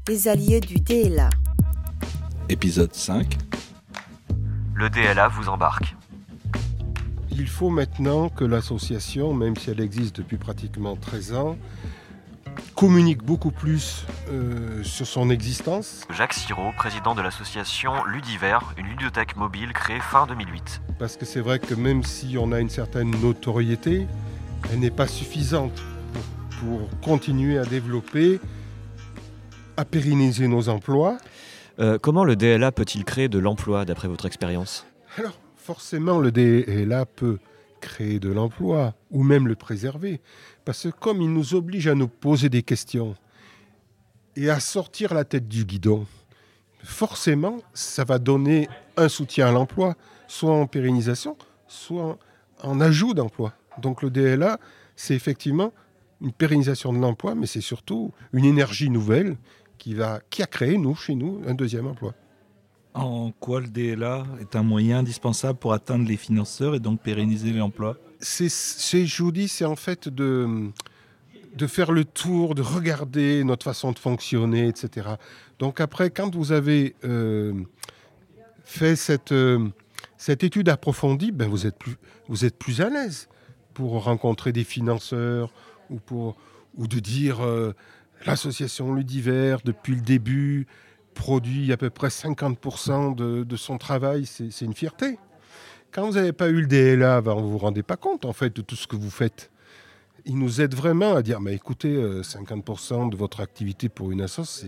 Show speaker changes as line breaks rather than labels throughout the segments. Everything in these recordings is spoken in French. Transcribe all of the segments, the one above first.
Les alliés du DLA.
Épisode 5.
Le DLA vous embarque.
Il faut maintenant que l'association, même si elle existe depuis pratiquement 13 ans, communique beaucoup plus sur son existence.
Jacques Sirot, président de l'association Ludiver, une ludothèque mobile créée fin 2008.
Parce que c'est vrai que même si on a une certaine notoriété, elle n'est pas suffisante pour continuer à développer, à pérenniser nos emplois.
Comment le DLA peut-il créer de l'emploi d'après votre expérience ?
Alors, forcément, le DLA peut créer de l'emploi ou même le préserver. Parce que comme il nous oblige à nous poser des questions et à sortir la tête du guidon, forcément, ça va donner un soutien à l'emploi, soit en pérennisation, soit en ajout d'emploi. Donc le DLA, c'est effectivement une pérennisation de l'emploi, mais c'est surtout une énergie nouvelle qui a créé, chez nous, un deuxième emploi.
En quoi le DLA est un moyen indispensable pour atteindre les financeurs et donc pérenniser l'emploi ?
Je vous dis, c'est en fait de faire le tour, de regarder notre façon de fonctionner, etc. Donc après, quand vous avez fait cette étude approfondie, vous êtes plus à l'aise pour rencontrer des financeurs ou de dire l'association Ludiver, depuis le début, produit à peu près 50% de son travail, c'est une fierté. Quand vous n'avez pas eu le DLA, vous ne vous rendez pas compte en fait de tout ce que vous faites. Il nous aide vraiment à dire, écoutez, 50% de votre activité pour une assoce,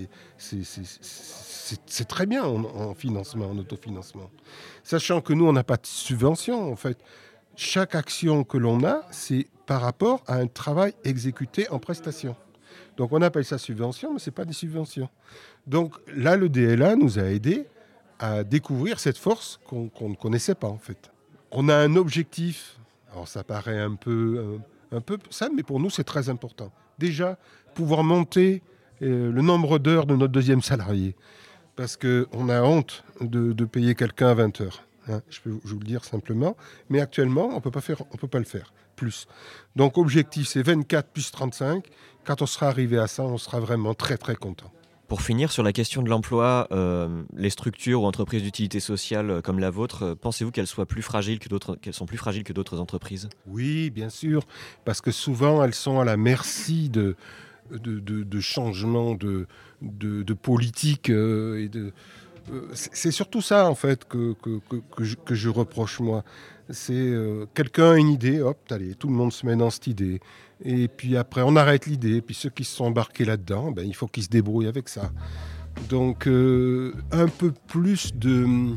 c'est très bien en financement, en autofinancement. Sachant que nous, on n'a pas de subvention en fait. Chaque action que l'on a, c'est par rapport à un travail exécuté en prestation. Donc on appelle ça subvention, mais ce n'est pas des subventions. Donc là, le DLA nous a aidés à découvrir cette force qu'on ne connaissait pas en fait. On a un objectif, alors ça paraît un peu ça, mais pour nous c'est très important. Déjà, pouvoir monter le nombre d'heures de notre deuxième salarié. Parce qu'on a honte de payer quelqu'un à 20 heures. Je peux vous le dire simplement. Mais actuellement, on peut pas le faire plus. Donc objectif, c'est 24 plus 35. Quand on sera arrivé à ça, on sera vraiment très très content.
Pour finir sur la question de l'emploi, les structures ou entreprises d'utilité sociale comme la vôtre, pensez-vous qu'elles sont plus fragiles que d'autres entreprises ? Oui,
bien sûr, parce que souvent elles sont à la merci de changements de politique c'est surtout ça en fait que je reproche moi. C'est quelqu'un a une idée, hop, allez, tout le monde se met dans cette idée. Et puis après, on arrête l'idée. Puis ceux qui se sont embarqués là-dedans, il faut qu'ils se débrouillent avec ça. Donc, un peu plus de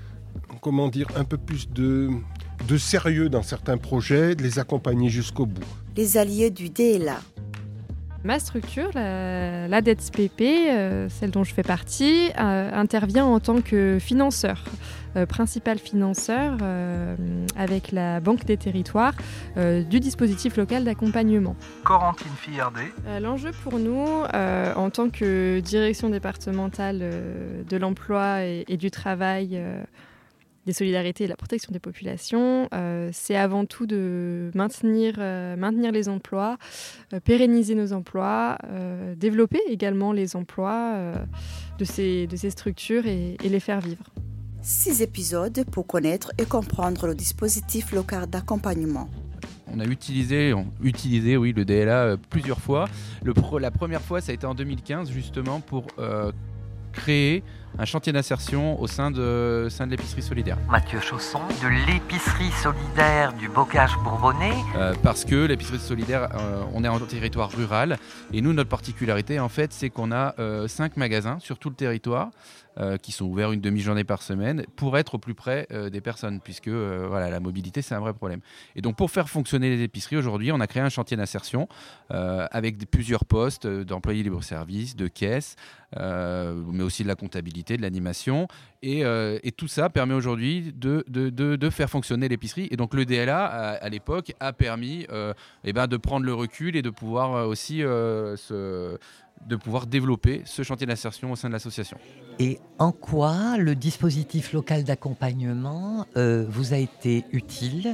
sérieux dans certains projets, de les accompagner jusqu'au bout.
Les alliés du DLA.
Ma structure, l'ADETSPP, celle dont je fais partie, intervient en tant que financeur, principal financeur avec la Banque des Territoires du dispositif local d'accompagnement.
Corentine Fillardet.
L'enjeu pour nous, en tant que direction départementale de l'emploi et du travail, des solidarités et de la protection des populations, c'est avant tout de maintenir les emplois, pérenniser nos emplois, développer également les emplois de ces structures et les faire vivre.
6 épisodes pour connaître et comprendre le dispositif local d'accompagnement.
On a utilisé le DLA plusieurs fois. La première fois, ça a été en 2015, justement, pour créer un chantier d'insertion au sein de l'épicerie solidaire.
Mathieu Chausson, de l'épicerie solidaire du Bocage Bourbonnais.
Parce que l'épicerie solidaire, on est en territoire rural. Et nous, notre particularité, en fait, c'est qu'on a 5 magasins sur tout le territoire qui sont ouverts une demi-journée par semaine pour être au plus près des personnes, puisque la mobilité, c'est un vrai problème. Et donc, pour faire fonctionner les épiceries, aujourd'hui, on a créé un chantier d'insertion avec plusieurs postes d'employés libre-service, de caisse, mais aussi de la comptabilité, de l'animation. Et tout ça permet aujourd'hui de faire fonctionner l'épicerie. Et donc, le DLA, à l'époque, a permis de prendre le recul et de pouvoir aussi de pouvoir développer ce chantier d'insertion au sein de l'association.
Et en quoi le dispositif local d'accompagnement vous a été utile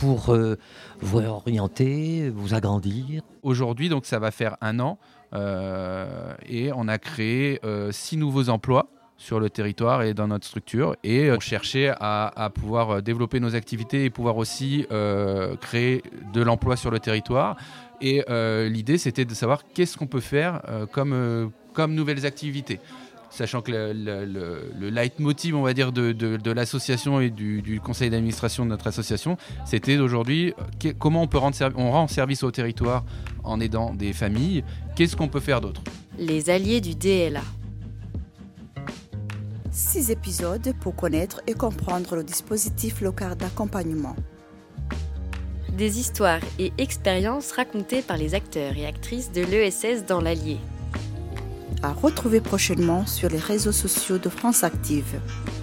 pour vous réorienter, vous agrandir?
Aujourd'hui, donc ça va faire 1 an et on a créé 6 nouveaux emplois sur le territoire et dans notre structure, et on cherchait à pouvoir développer nos activités et pouvoir aussi créer de l'emploi sur le territoire. Et l'idée, c'était de savoir qu'est-ce qu'on peut faire comme nouvelles activités. Sachant que le leitmotiv, on va dire, de l'association et du conseil d'administration de notre association, c'était d'aujourd'hui comment on rend service au territoire en aidant des familles. Qu'est-ce qu'on peut faire d'autre ?
Les alliés du DLA.
6 épisodes pour connaître et comprendre le dispositif local d'accompagnement.
Des histoires et expériences racontées par les acteurs et actrices de l'ESS dans l'Allier.
À retrouver prochainement sur les réseaux sociaux de France Active.